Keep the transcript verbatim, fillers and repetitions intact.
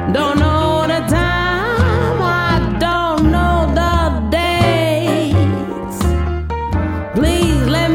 Don't know the time, I don't know the dates. Please let